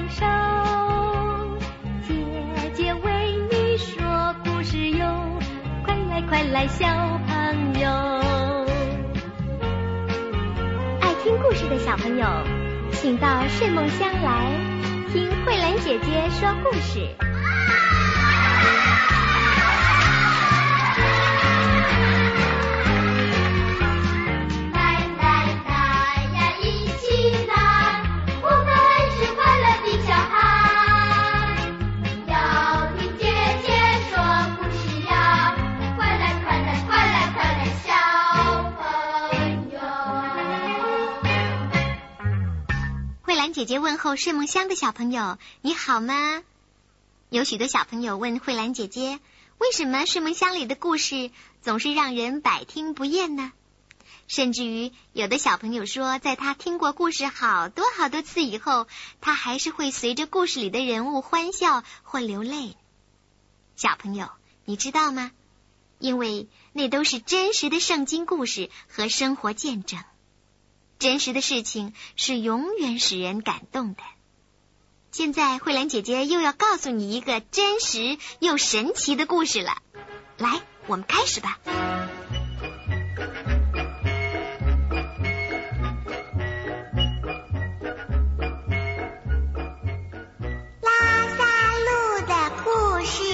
手，姐姐为你说故事哟，快来快来小朋友。爱听故事的小朋友，请到睡梦乡来听慧兰姐姐说故事。 姐姐问候睡梦乡的小朋友，你好吗？有许多小朋友问慧兰姐姐，为什么睡梦乡里的故事总是让人百听不厌呢？甚至于有的小朋友说，在他听过故事好多好多次以后，他还是会随着故事里的人物欢笑或流泪。小朋友，你知道吗？因为那都是真实的圣经故事和生活见证。真实的事情是永远使人感动的。现在慧兰姐姐又要告诉你一个真实又神奇的故事了，来，我们开始吧。 拉萨路的故事。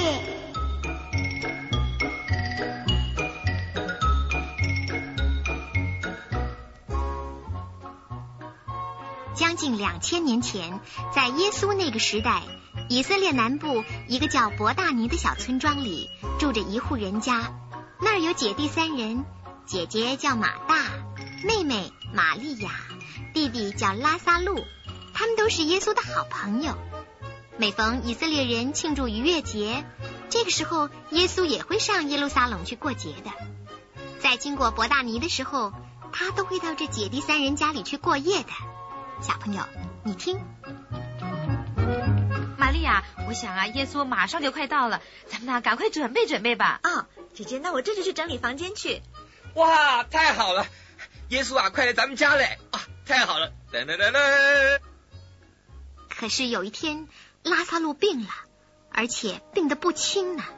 将近2000年前，在耶稣那个时代，以色列南部一个叫伯大尼的小村庄里，住着一户人家。那儿有姐弟3人，姐姐叫马大，妹妹玛利亚，弟弟叫拉撒路。他们都是耶稣的好朋友。每逢以色列人庆祝逾越节，这个时候耶稣也会上耶路撒冷去过节的。在经过伯大尼的时候，他都会到这姐弟3人家里去过夜的。小朋友，你听， 玛利亚，我想耶稣马上就快到了，咱们赶快准备准备吧。 姐姐，那我这就去整理房间去。 哇，太好了，耶稣快来咱们家嘞！太好了！噔噔噔噔。 可是有一天，拉撒路病了，而且病得不轻呢。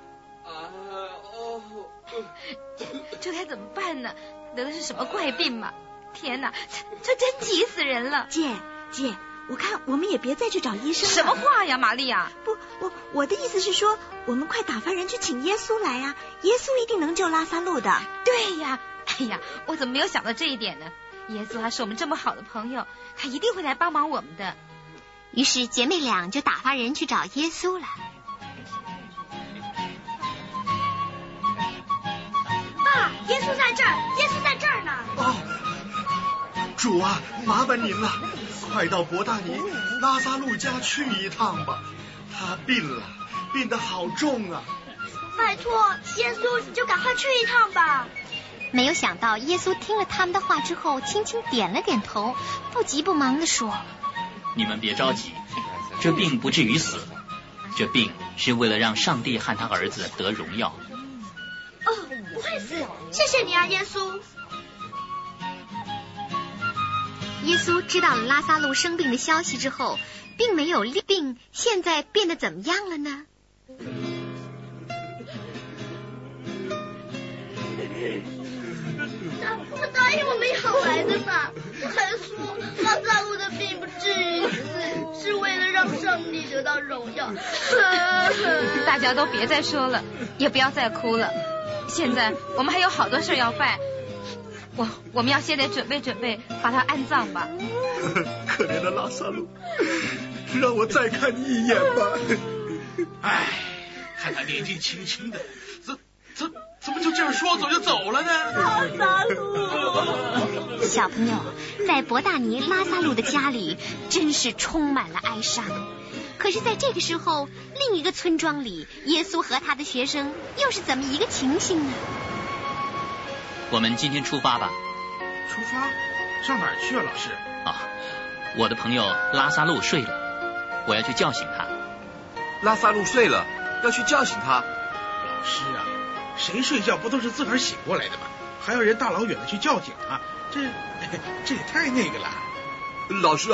这该怎么办呢？得的是什么怪病吗？天哪，这真急死人了！ 姐，我看我们也别再去找医生了。 什么话呀，玛利亚？ 不，我的意思是说，我们快打发人去请耶稣来啊！耶稣一定能救拉撒路的。 对呀，哎呀，我怎么没有想到这一点呢？耶稣他是我们这么好的朋友，他一定会来帮忙我们的。 于是姐妹俩就打发人去找耶稣了。 耶稣在这儿，耶稣在这儿呢。 主啊，麻烦您了，快到伯大尼拉撒路家去一趟吧，他病了，病得好重啊。 拜托，耶稣你就赶快去一趟吧。 没有想到耶稣听了他们的话之后，轻轻点了点头，不急不忙地说： 你们别着急，这病不至于死，这病是为了让上帝和他儿子得荣耀。 不会死，谢谢你啊，耶稣。 耶稣知道了拉撒路生病的消息之后，并没有病现在变得怎么样了呢？ 他答应我们要来的嘛，他还说拉撒路的病不至于死，是为了让上帝得到荣耀。 大家都别再说了，也不要再哭了。现在我们还有好多事要办，我们要先得准备准备，把他安葬吧。 可怜的拉撒路，让我再看你一眼吧。 看他年纪轻轻的，怎么就这样说走就走了呢？ 拉撒路， 小朋友，在伯大尼拉撒路的家里真是充满了哀伤。可是在这个时候，另一个村庄里，耶稣和他的学生又是怎么一个情形呢？ 我们今天出发吧。 出发？上哪儿去啊，老师？ 我的朋友拉撒路睡了，我要去叫醒他。 拉撒路睡了，要去叫醒他？ 老师啊，谁睡觉不都是自个儿醒过来的吗？还要人大老远的去叫醒他，这也太那个了。 老师啊，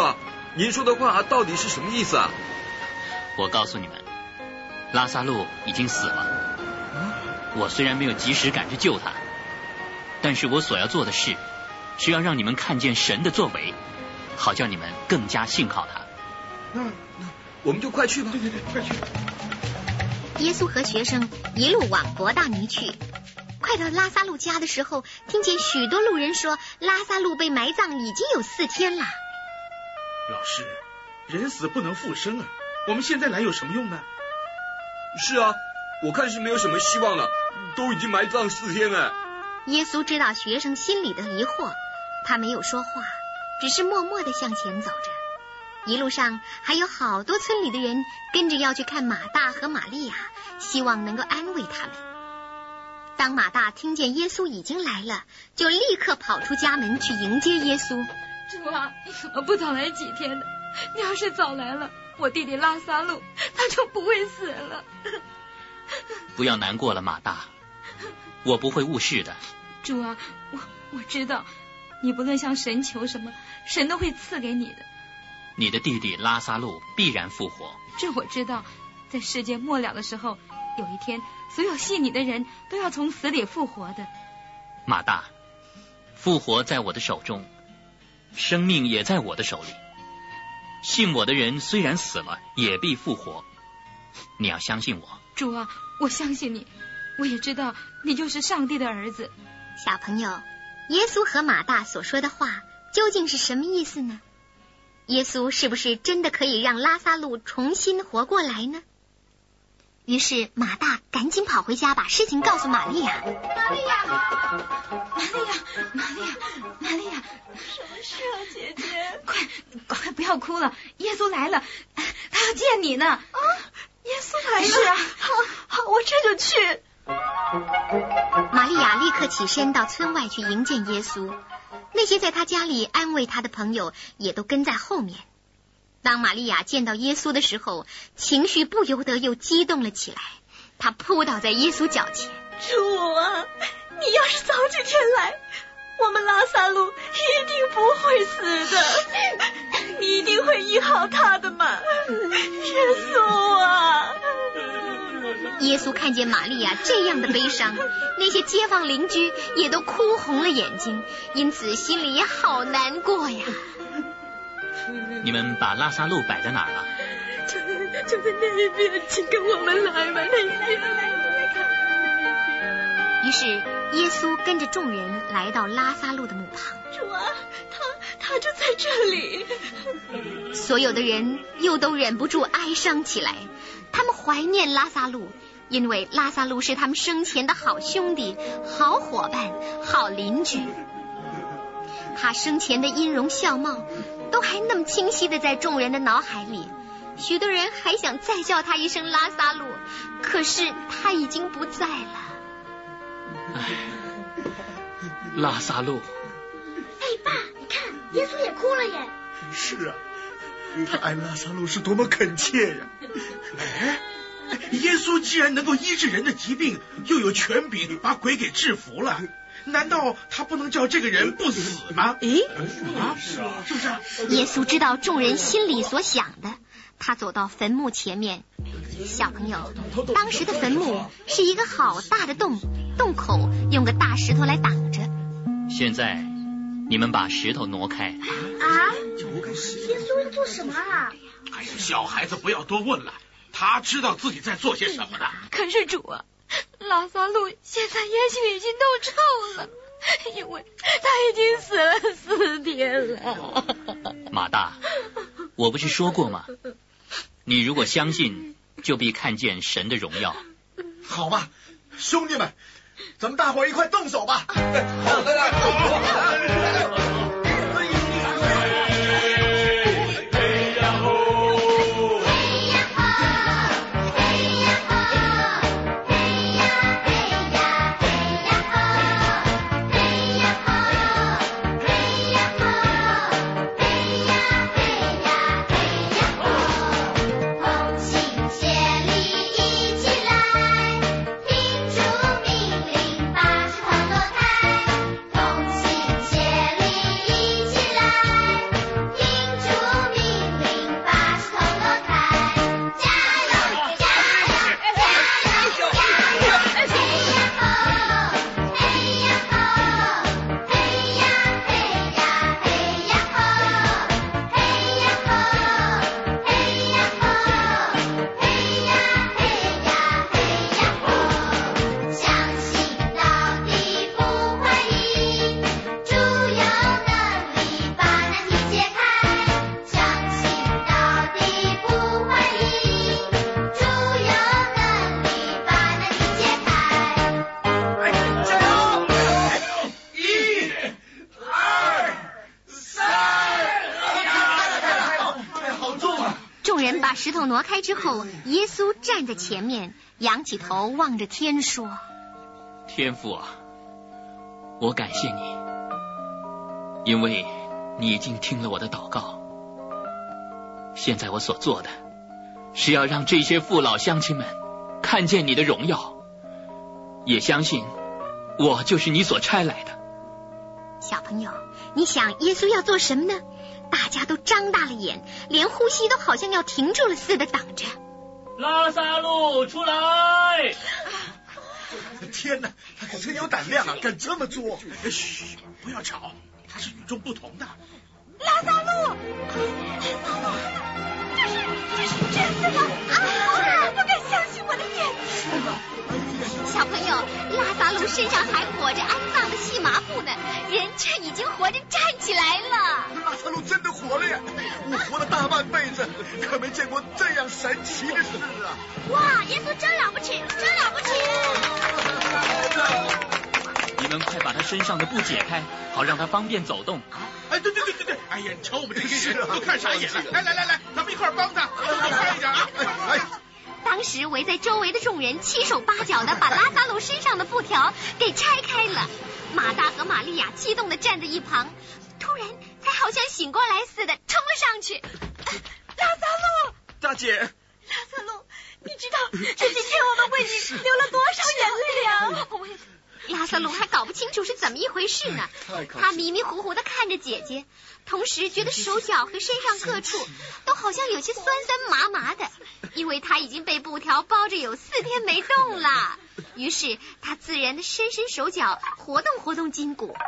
您说的话到底是什么意思啊？ 我告诉你们，拉撒路已经死了。我虽然没有及时赶去救他，但是我所要做的事是要让你们看见神的作为，好叫你们更加信靠他。 那我们就快去吧。 对，快去。 耶稣和学生一路往伯大尼去。快到拉撒路家的时候，听见许多路人说拉撒路被埋葬已经有4天了。 老师，人死不能复生啊，我们现在来有什么用呢？ 是啊，我看是没有什么希望了，都已经埋葬4天了。 耶稣知道学生心里的疑惑，他没有说话，只是默默地向前走着。一路上还有好多村里的人跟着要去看马大和玛利亚，希望能够安慰他们。当马大听见耶稣已经来了，就立刻跑出家门去迎接耶稣。 主啊，你怎么不早来几天呢？你要是早来了，我弟弟拉撒路他就不会死了。 不要难过了，马大，我不会误事的。 主啊，我知道，你不论向神求什么，神都会赐给你的。 你的弟弟拉撒路必然复活。 这我知道，在世界末了的时候，有一天所有信你的人都要从死里复活的。 马大，复活在我的手中，生命也在我的手里。信我的人虽然死了，也必复活。你要相信我。 主啊，我相信你，我也知道你就是上帝的儿子。 小朋友，耶稣和马大所说的话究竟是什么意思呢？耶稣是不是真的可以让拉撒路重新活过来呢？于是马大赶紧跑回家，把事情告诉玛利亚。 玛利亚， 什么事啊，姐姐？ 快不要哭了，耶稣来了，他要见你呢。 啊，耶稣来了？ 是啊， 好，我这就去。 玛利亚立刻起身到村外去迎见耶稣，那些在他家里安慰他的朋友也都跟在后面。当玛利亚见到耶稣的时候，情绪不由得又激动了起来，她扑倒在耶稣脚前。 主啊，你要是早几天来，我们拉撒路一定不会死的，你一定会医好他的嘛，耶稣啊！ 耶稣看见玛利亚这样的悲伤，那些街坊邻居也都哭红了眼睛，因此心里也好难过呀。 你们把拉撒路摆在哪儿了？ 就在那一边，请跟我们来吧，那一边。 于是耶稣跟着众人来到拉撒路的墓旁。 主啊，他就在这里。 所有的人又都忍不住哀伤起来，他们怀念拉撒路，因为拉撒路是他们生前的好兄弟、好伙伴、好邻居。他生前的音容笑貌都还那么清晰的在众人的脑海里，许多人还想再叫他一声拉撒路，可是他已经不在了。 唉，拉撒路。 哎，爸，你看，耶稣也哭了耶。 是啊，他爱拉撒路是多么恳切呀！ 哎，耶稣既然能够医治人的疾病，又有权柄把鬼给制服了，难道他不能叫这个人不死吗？ 诶， 是不是啊？ 耶稣知道众人心里所想的，他走到坟墓前面。小朋友，当时的坟墓是一个好大的洞，洞口用个大石头来挡着。 现在你们把石头挪开。 啊？耶稣要做什么啊？ 哎呀，小孩子不要多问了，他知道自己在做些什么的。 可是主啊，拉撒路现在也许已经都臭了，因为他已经死了4天了。 马大，我不是说过吗？你如果相信，就必看见神的荣耀。 好吧，兄弟们，咱们大伙儿一块动手吧！ 同心协力， 人把石头挪开之后，耶稣站在前面，仰起头望着天说： 天父啊，我感谢你，因为你已经听了我的祷告。现在我所做的是要让这些父老乡亲们看见你的荣耀，也相信我就是你所差来的。 小朋友，你想耶稣要做什么呢？大家都张大了眼，连呼吸都好像要停住了似的等着。 拉撒路出来！ 天哪，他可真有胆量啊，敢这么做！ 嘘，不要吵，他是与众不同的。 拉撒路，这是真的吗？我不敢相信我的眼睛。 小朋友，拉撒路身上还裹着安葬的细麻布呢，人却已经活着站起来了。 拉撒路真的活了呀！我活了大半辈子，可没见过这样神奇的事啊！ 哇，耶稣真了不起，真了不起！ 你们快把他身上的布解开，好让他方便走动。 哎，对，哎呀，你瞧我们这些人都看傻眼了。来，咱们一块儿帮他，快一点啊！ 当时围在周围的众人七手八脚的把拉撒路身上的布条给拆开了。马大和玛利亚激动的站在一旁，突然才好像醒过来似的冲了上去。 拉撒路， 大姐， 拉撒路，你知道这几天我们为你流了多少眼泪啊？ 拉撒路还搞不清楚是怎么一回事呢，他迷迷糊糊的看着姐姐，同时觉得手脚和身上各处都好像有些酸酸麻麻的，因为他已经被布条包着有4天没动了。于是他自然的伸伸手脚，活动活动筋骨。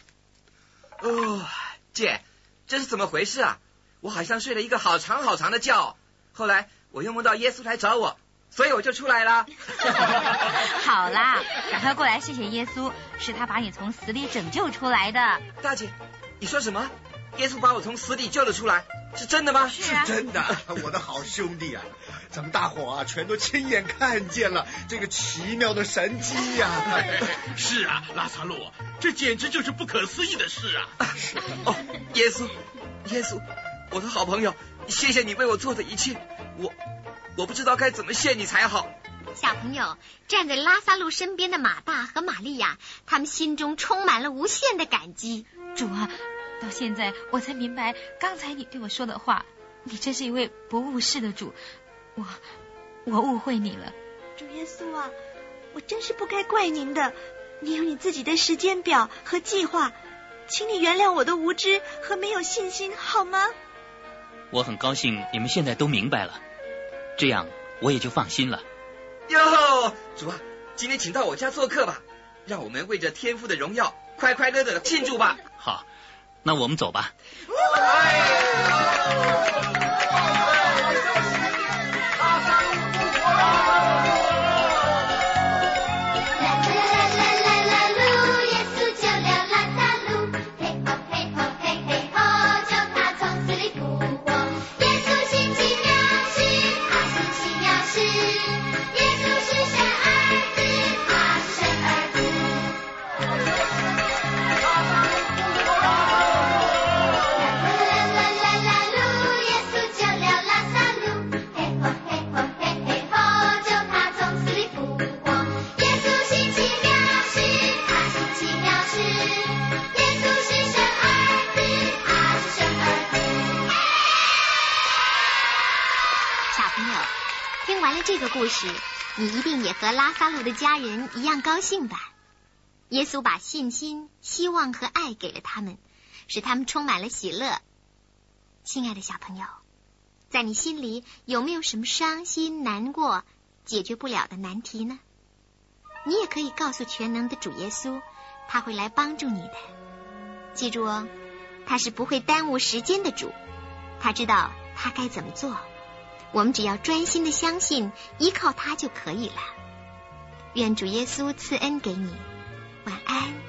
姐，这是怎么回事啊？我好像睡了一个好长好长的觉，后来我又梦到耶稣来找我，所以我就出来了。 好啦，赶快过来谢谢耶稣，是他把你从死里拯救出来的。 大姐，你说什么？耶稣把我从死里救了出来，是真的吗？ 是真的，我的好兄弟啊！咱们大伙啊，全都亲眼看见了这个奇妙的神迹呀！ 是啊，拉撒路，这简直就是不可思议的事啊！ 耶稣，我的好朋友，谢谢你为我做的一切，我不知道该怎么谢你才好。 小朋友，站在拉撒路身边的马大和玛利亚，他们心中充满了无限的感激。 主啊，到现在我才明白刚才你对我说的话，你真是一位不误事的主，我误会你了。 主耶稣啊，我真是不该怪您的，你有你自己的时间表和计划，请你原谅我的无知和没有信心好吗？ 我很高兴你们现在都明白了，这样我也就放心了。 哟，主啊，今天请到我家做客吧，让我们为着天父的荣耀快快乐乐的庆祝吧。 好，那我们走吧。 这个故事，你一定也和拉撒路的家人一样高兴吧？耶稣把信心、希望和爱给了他们，使他们充满了喜乐。亲爱的小朋友，在你心里有没有什么伤心、难过、解决不了的难题呢？你也可以告诉全能的主耶稣，他会来帮助你的。记住哦，他是不会耽误时间的主，他知道他该怎么做。我们只要专心的相信，依靠他就可以了。愿主耶稣赐恩给你，晚安。